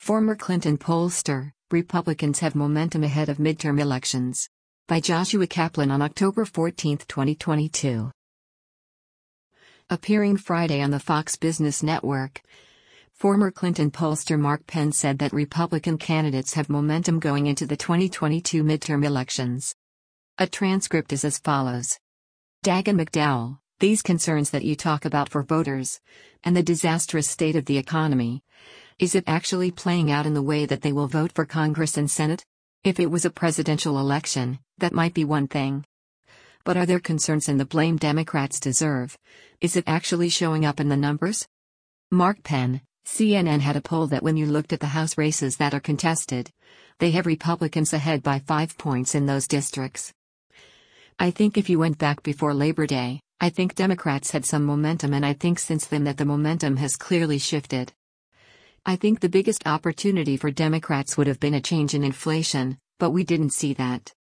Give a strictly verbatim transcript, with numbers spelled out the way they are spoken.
Former Clinton pollster, Republicans have momentum ahead of midterm elections. By Joshua Kaplan on October fourteenth, twenty twenty-two. Appearing Friday on the Fox Business Network, former Clinton pollster Mark Penn said that Republican candidates have momentum going into the twenty twenty-two midterm elections. A transcript is as follows. Dagen McDowell, these concerns that you talk about for voters, and the disastrous state of the economy, is it actually playing out in the way that they will vote for Congress and Senate? If it was a presidential election, that might be one thing. But are there concerns and the blame Democrats deserve? Is it actually showing up in the numbers? Mark Penn, C N N had a poll that when you looked at the House races that are contested, they have Republicans ahead by five points in those districts. I think if you went back before Labor Day, I think Democrats had some momentum, and I think since then that the momentum has clearly shifted. I think the biggest opportunity for Democrats would have been a change in inflation, but we didn't see that.